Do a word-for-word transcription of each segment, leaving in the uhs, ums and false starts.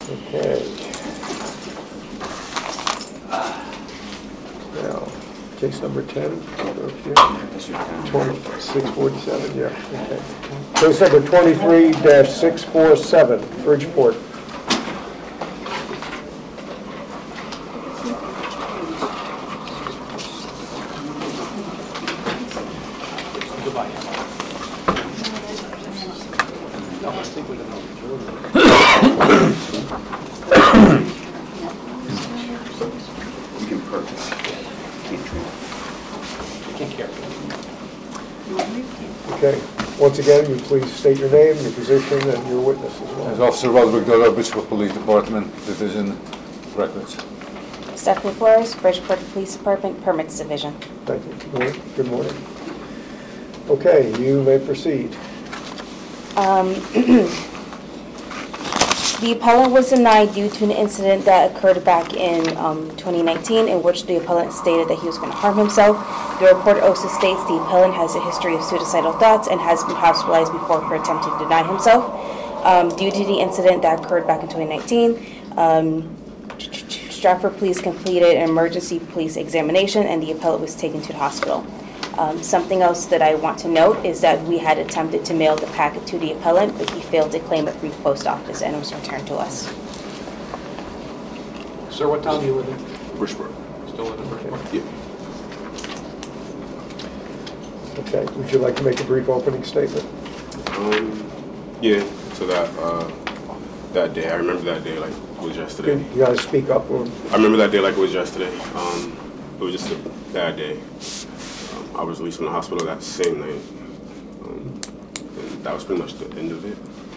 Okay. Now, case number ten. twenty-six forty-seven, yeah. Okay. Case number twenty-three dash six four seven, Bridgeport. Okay. Once again, you please state your name, your position, and your witness as well. As Officer Roderick Dodo, Bridgeport Police Department, Division Records. Stephanie Flores, Bridgeport Police Department, Permits Division. Thank you. Good morning. Good morning. Okay, you may proceed. Um, the appellant was denied due to an incident that occurred back in um, twenty nineteen, in which the appellant stated that he was going to harm himself. The report also states the appellant has a history of suicidal thoughts and has been hospitalized before for attempting to deny himself. Um, due to the incident that occurred back in twenty nineteen, um, Stratford Police completed an emergency police examination and the appellant was taken to the hospital. Um, something else that I want to note is that we had attempted to mail the packet to the appellant, but he failed to claim it from the post office and it was returned to us. Sir, what town do you live in? Bridgeport. Still live in Bridgeport? Yeah. Okay. Would you like to make a brief opening statement? Um, yeah, so that, uh, that day, I remember that day like it was yesterday. You got to speak up. Or... I remember that day like it was yesterday. Um, it was just a bad day. Um, I was released from the hospital that same night. Um, and that was pretty much the end of it.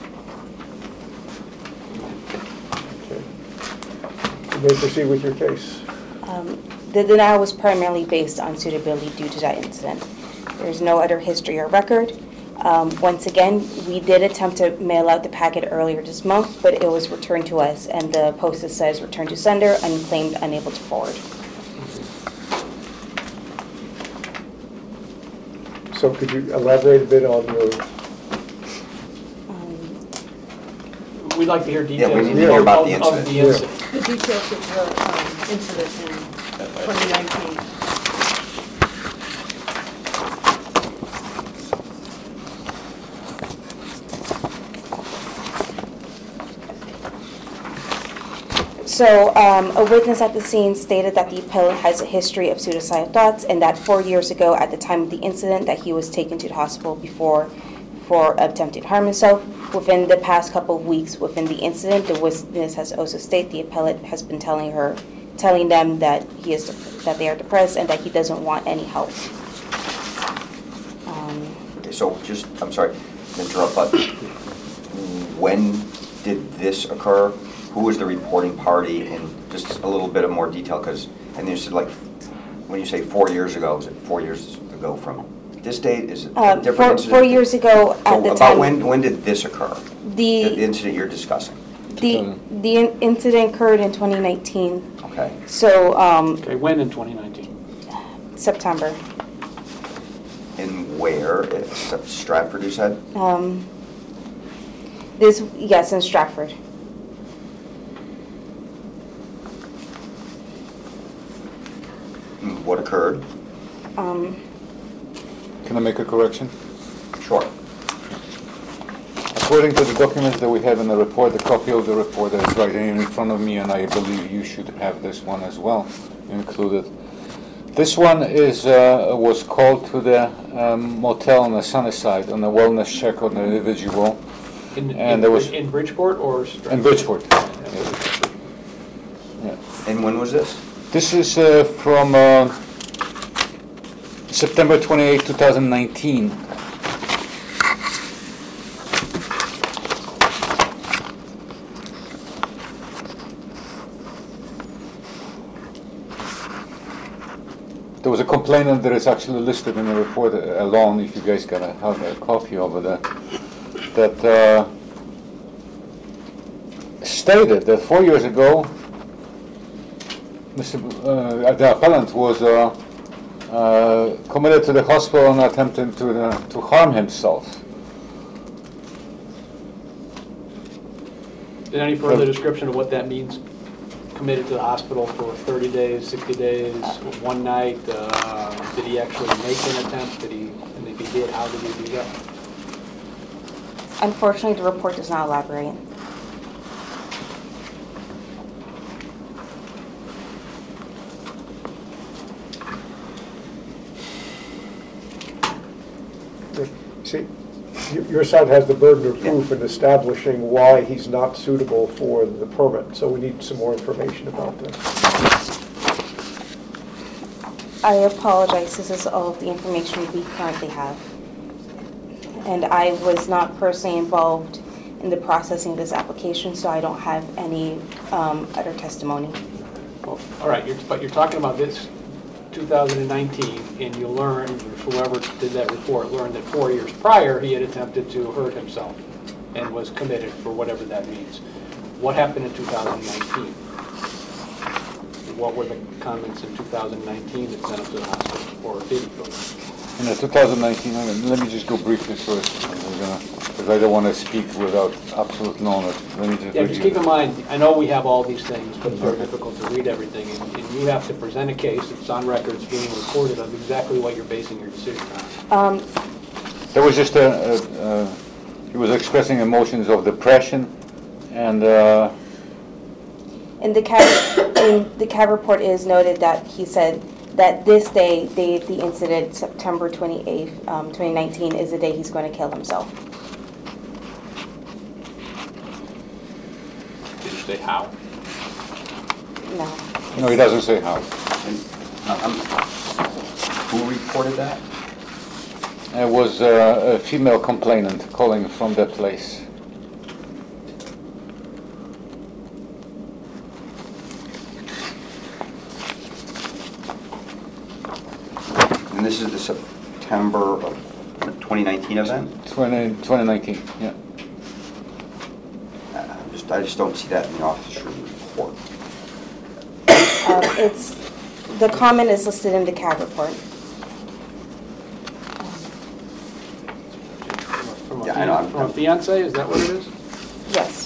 Okay. You may proceed with your case. Um, the denial was primarily based on suitability due to that incident. There's no other history or record. Um, once again, we did attempt to mail out the packet earlier this month, but it was returned to us, and the postage says return to sender, unclaimed, unable to forward. So could you elaborate a bit on your... Um, We'd like to hear details Yeah, we need to of, hear about the of- of incident. the incident. The details of the um, incident in twenty nineteen. So, um, a witness at the scene stated that the appellant has a history of suicidal thoughts and that four years ago, at the time of the incident, that he was taken to the hospital before for attempting to harm himself. Within the past couple of weeks within the incident, the witness has also stated the appellant has been telling her, telling them that he is that they are depressed and that he doesn't want any help. Um, Okay, so just, I'm sorry to interrupt, but when did this occur? Who was the reporting party? And just a little bit of more detail, because, and you said like, when you say four years ago, is it four years ago from this date? Is it a um, different four, incident? four years ago at So the about time. when, when did this occur? The, the The incident you're discussing? the the in- incident occurred in twenty nineteen. Okay. So um, Okay, when in twenty nineteen? September. And where? It's Stratford, you said? Um, this yes in Stratford. What occurred? Um, Can I make a correction? Sure. According to the documents that we have in the report, the copy of the report that is right here in front of me, and I believe you should have this one as well included. This one is uh, was called to the um, motel on the Sunnyside on a wellness check on the individual. In, And in, there was- in Bridgeport or Stratford? In Bridgeport. Yeah. And when was this? This is uh, from uh, September twenty-eighth, two thousand nineteen. There was a complainant that is actually listed in the report alone, if you guys gotta have a copy of it, uh, that uh, stated that four years ago, Mister Uh, the appellant was uh, uh, committed to the hospital and attempting to uh, to harm himself. Is there any further description of what that means? Committed to the hospital for thirty days, sixty days, one night? Uh, Did he actually make an attempt? Did he, and if he did, how did he do that? Unfortunately, the report does not elaborate. See, y- your side has the burden of proof in establishing why he's not suitable for the permit, so we need some more information about this. I apologize, this is all of the information we currently have. And I was not personally involved in the processing of this application, so I don't have any um, other testimony. Well, all right, you're, but you're talking about this two thousand nineteen, and you learned, or whoever did that report learned that four years prior, he had attempted to hurt himself and was committed for whatever that means. What happened in two thousand nineteen? What were the comments in two thousand nineteen that sent him to the hospital, or did he go there? In the two thousand nineteen, I mean, let me just go briefly through it, because I don't want to speak without absolute knowledge. Let me just Yeah, just review keep it. in mind, I know we have all these things, but it's very difficult to read everything, and and you have to present a case that's on record, it's being recorded of exactly what you're basing your decision on. Um, There was just a, a, a, he was expressing emotions of depression, and uh, In the CAB, in the CAB report is noted that he said that this day, day of the incident, September twenty-eighth, um, twenty nineteen, is the day he's going to kill himself. Did you say how? No. no, he doesn't say how. And, uh, um, Who reported that? It was uh, a female complainant calling from that place. And this is the September of twenty nineteen event? twenty, twenty nineteen, yeah. Uh, just- I just don't see that in the officer's report. Um, it's, the comment is listed in the CAB report. From a Yeah, I know, I'm- From a fiance, is that what it is? Yes.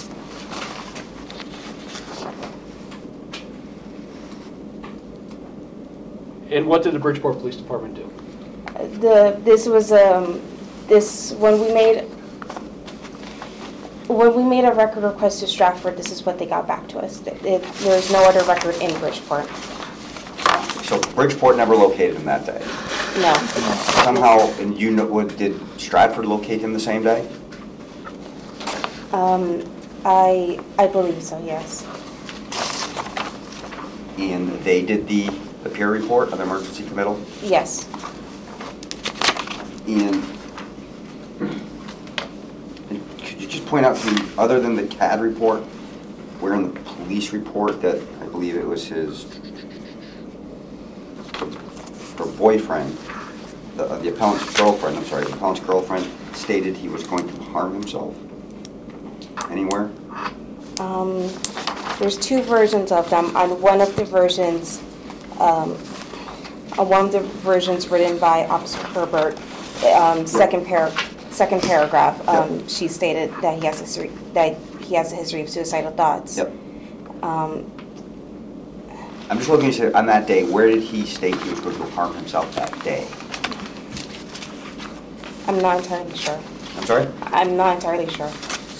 And what did the Bridgeport Police Department do? The, this was, um, this, when we made, when we made a record request to Stratford, this is what they got back to us. It, it- there's no other record in Bridgeport. So Bridgeport never located him that day? No. Somehow, and you know, what, did Stratford locate him the same day? Um, I, I believe so, yes. And they did the, the peer report of the emergency committal? Yes. And and could you just point out to me, other than the C A D report, where in the police report that I believe it was his her boyfriend, the, the appellant's girlfriend, I'm sorry, the appellant's girlfriend stated he was going to harm himself? Anywhere? Um, there's two versions of them. On one of the versions, um, on one of the versions written by Officer Herbert, um, second par, second paragraph, um, she stated that he has a history, that he has a history of suicidal thoughts. Yep. Um, I'm just looking to say, on that day, where did he state he was going to harm himself that day? I'm not entirely sure. I'm sorry? I'm not entirely sure.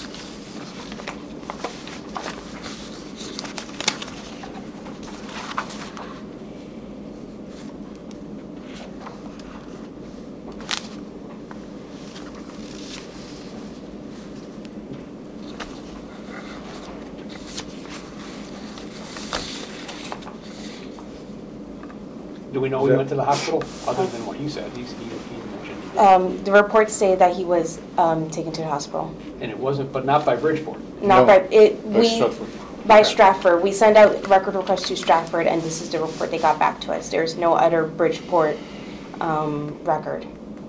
Do we know he went to the hospital, other than what he said? He's, he, he mentioned. Um, the reports say that he was, um, taken to the hospital. And it wasn't, but not by Bridgeport. Not No, by, it, by we, Stratford. by Stratford. We send out record requests to Stratford, and this is the report they got back to us. There's no other Bridgeport, um, record.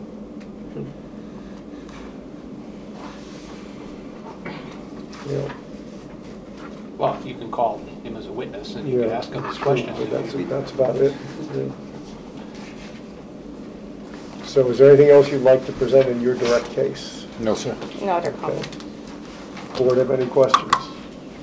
Yeah, Well, you can call him as a witness, and you can Yeah. ask him this question. but that's, that's about it. Yeah. So is there anything else you'd like to present in your direct case? No, sir. No other Okay. comment. Board have any questions?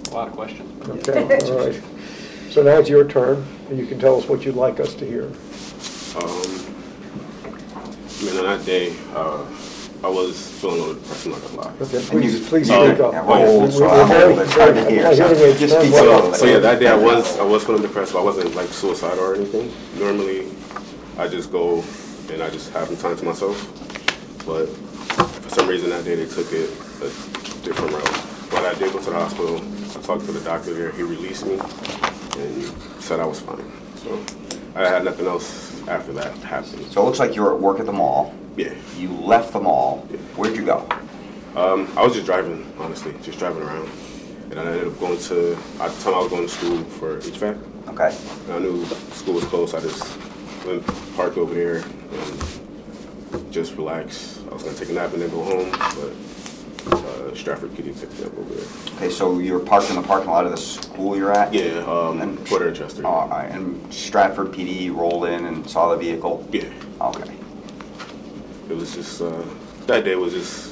A lot of questions. Okay, all right. So now it's your turn, and you can tell us what you'd like us to hear. Um, I mean, on that day, uh, I was feeling a little depressed, I'm not gonna lie. Okay, And please, you- please Oh, speak up. yeah, We- roll, we- so we're I'm very- old, it's hard to very- hear, my so hearing aids just turn speak way slowly. up. So yeah, that day I was I was feeling depressed, but I wasn't like suicidal or anything. Normally, I just go and I just have some time to myself. But for some reason that day they took it a different route. But I did go to the hospital. I talked to the doctor there. He released me and said I was fine. So I had nothing else after that happened. So it looks like you were at work at the mall. Yeah. You left the mall. Yeah. Where'd you go? Um, I was just driving, honestly, just driving around. And I ended up going to, at the time I was going to school for H V A C. Okay. And I knew school was close. I just went parked over there and just relax. I was gonna take a nap and then go home, but uh, Stratford P D picked me up over there. Okay, so you were parked in the parking lot of the school you're at? Yeah, um, And- Porter and Chester. Oh, all right, and Stratford P D rolled in and saw the vehicle? Yeah, Okay. it was just, uh, that day was just,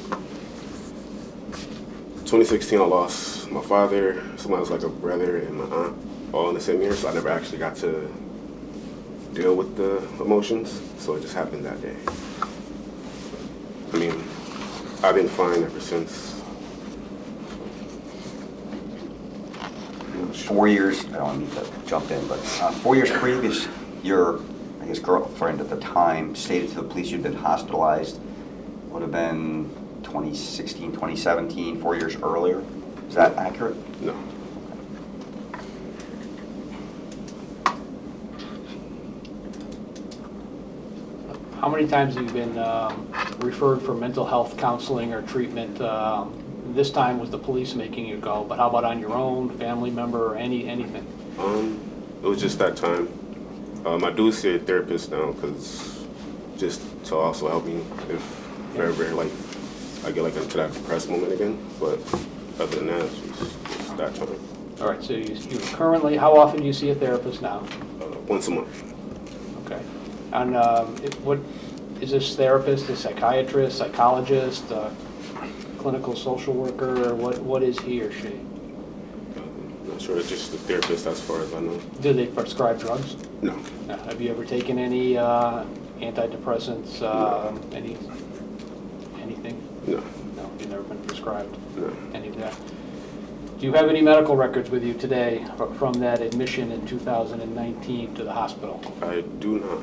twenty sixteen I lost my father, somebody was like a brother, and my aunt, all in the same year, so I never actually got to deal with the emotions, so it just happened that day. I mean, I've been fine ever since. Four years, I don't need to jump in, but uh, four years previous, your, I guess, girlfriend at the time stated to the police you'd been hospitalized. Would have been twenty sixteen, twenty seventeen, four years earlier. Is that accurate? No. How many times have you been um, referred for mental health counseling or treatment? Um, This time was the police making you go, but how about on your own, family member, or any, anything? Um, it was just that time. Um, I do see a therapist now, because just to also help me if ever like I get like into that depressed moment again. But other than that, it's just, just that time. All right, so you you currently, how often do you see a therapist now? Uh, once a month. Okay. And um, it- what, is this therapist a psychiatrist, psychologist, uh, clinical social worker, or what, what is he or she? I'm not sure. It's just a therapist as far as I know. Do they prescribe drugs? No. Now, have you ever taken any uh, antidepressants, uh, any, anything? No. No, you've never been prescribed No. any of that. Do you have any medical records with you today fr- from that admission in two thousand nineteen to the hospital? I do not.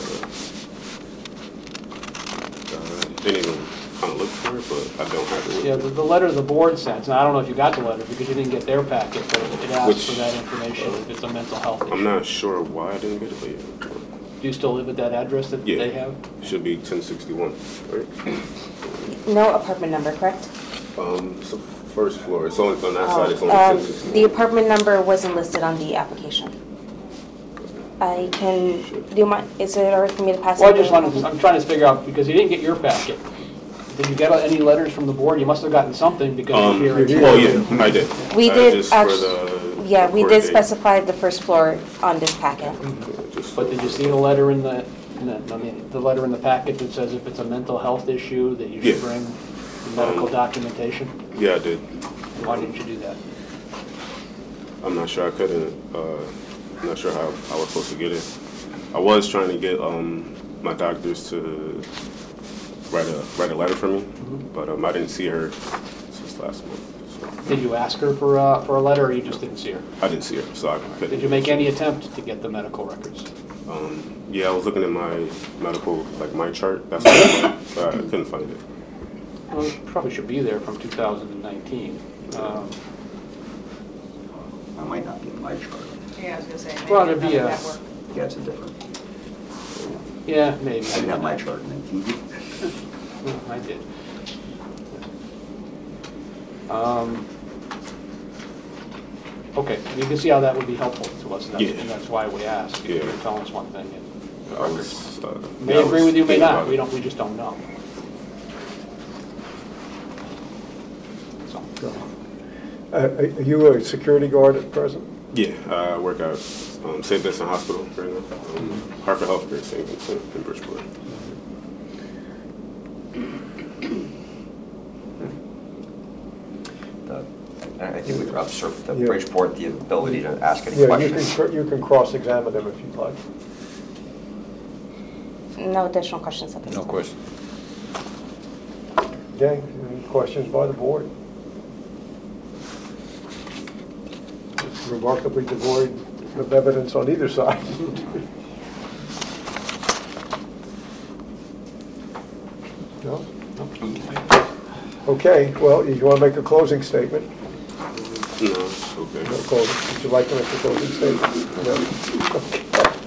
Uh, uh, didn't even kind of look for it, but I don't have it with Yeah, me. the, the letter the board sent, and I don't know if you got the letter because you didn't get their packet, but it asks Which- for that information if it's a mental health issue. I'm not sure why I didn't get it, but yeah. Do you still live at that address that Yeah. they have? Should be ten sixty-one, right? No apartment number, correct? Um, it's the first floor. It's only on that side. It's only Um, ten sixty-one. The apartment number wasn't listed on the application. I can, do you mind, is it all right for me to pass it? Well, I just on? wanted, I'm trying to figure out, because you didn't get your packet. Did you get any letters from the board? You must have gotten something because Um, you're here. well, yeah, I did. We Uh, did just for actu- the Yeah, we court did date. specify the first floor on this packet. Yeah, just But for- did you see the letter in the, in the- I mean, the letter in the packet that says if it's a mental health issue, that you should Yeah. bring the medical Um, documentation? Yeah, I did. Why didn't you do that? I'm not sure. I couldn't. Uh, I'm not sure how I was supposed to get it. I was trying to get um, my doctors to write a write a letter for me, but um, I didn't see her since last month. So Did you ask her for, uh, for a letter, or you just didn't see her? I didn't see her, so I couldn't. Did you make any attempt to get the medical records? Um, yeah, I was looking at my medical, like my chart. That's what I found, but I couldn't find it. Well, it probably should be there from two thousand nineteen. Um, I might not be in my chart. Yeah, I was gonna say. maybe Well, there'd be another a- network. Yeah, it's a different. Yeah, maybe. I didn't have my chart in nineteen. Hmm, I did. Um, Okay, you can see how that would be helpful to us, and that's, Yeah. and that's why we asked. Yeah. You're telling us one thing, and the I records was, uh, may yeah, I agree was with you, may thinking not, about we it. don't, we just don't know. So, Uh, Are you a security guard at present? Yeah, I work at um, Saint Vincent Hospital right now. Um, Hartford Healthcare, Saint Vincent in Bridgeport. The- I think we give uh, Sir- the Yeah. Bridgeport the ability to ask any Yeah, you questions. can, cr- you can cross-examine him if you'd like. No additional questions at this No time. question. Okay, any questions by the board? It's remarkably devoid of evidence on either side. No? Okay, well, you want to make a closing statement? No, it's okay. No closing. Would you like to make a closing statement? No? Okay.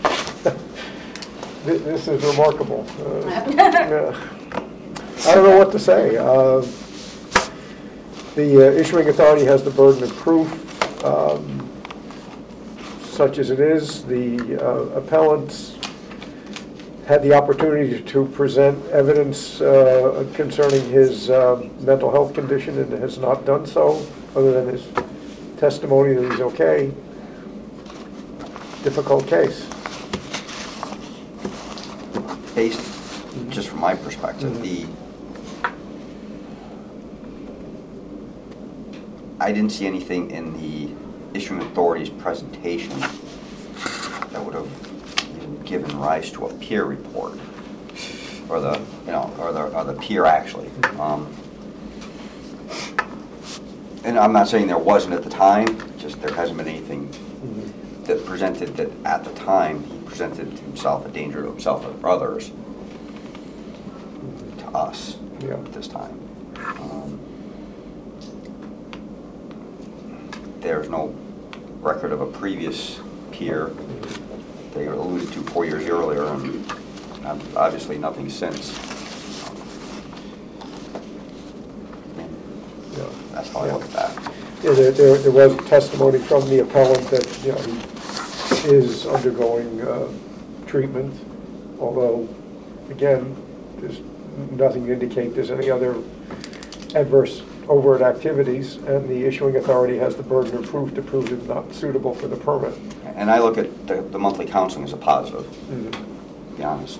Thi- This is remarkable. Uh, yeah. I don't know what to say. Uh, The uh, issuing authority has the burden of proof, um, such as it is. The uh, appellants had the opportunity to present evidence uh, concerning his uh, mental health condition and has not done so, other than his testimony that he's okay. Difficult case. Based, just from my perspective, Mhm. the, I didn't see anything in the issuing authority's presentation that would have given rise to a peer report, or the, you know, or the, or the peer actually. Um, And I'm not saying there wasn't at the time, just there hasn't been anything that presented that at the time he presented himself a danger to himself or others to us Yeah. at this time. Um, There's no record of a previous peer. They alluded to four years earlier, and um, obviously nothing since. Yeah. That's how I look at that. Yeah, there, there there was testimony from the appellant that, you know, he is undergoing uh, treatment, although, again, there's nothing to indicate there's any other adverse overt activities, and the issuing authority has the burden of proof to prove it's not suitable for the permit. And I look at the, the monthly counseling as a positive, Mhm. to be honest.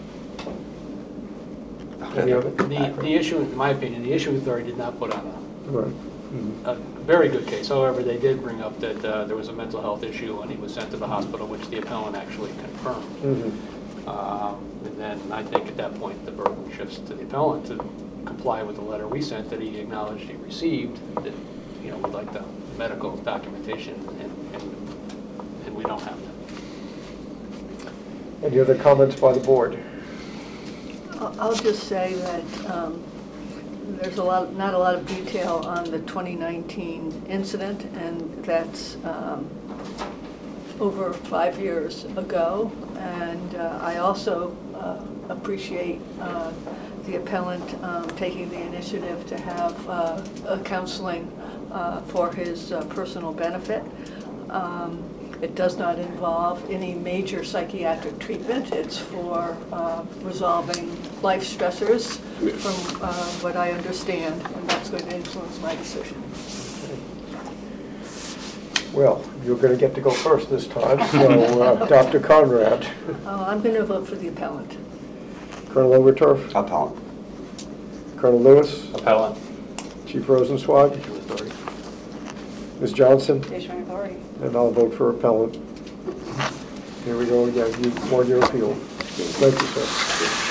Any other? The, the issue, in my opinion, the issuing authority did not put on Right. a, a very good case. However, they did bring up that uh, there was a mental health issue and he was sent to the hospital, which the appellant actually confirmed. Mhm. Um, And then I think at that point, the burden shifts to the appellant to comply with the letter we sent that he acknowledged he received, that, you know, we'd like the medical documentation, and, and, and we don't have that. Any other comments by the board? I'll I'll just say that um, there's a lot, not a lot of detail on the twenty nineteen incident, and that's um, over five years ago. And uh, I also uh, appreciate uh, the appellant um, taking the initiative to have uh, a counseling uh, for his uh, personal benefit. Um, It does not involve any major psychiatric treatment. It's for uh, resolving life stressors, from uh, what I understand, and that's going to influence my decision. Well, you're going to get to go first this time, so uh, Doctor Conrad. Uh, I'm going to vote for the appellant. Colonel Overturf, Appellant. Colonel Lewis, Appellant. Chief Rosenzweig, Miz Johnson, Issuing authority. and I'll vote for appellant. Here we go again, you won your appeal. Thank you, sir.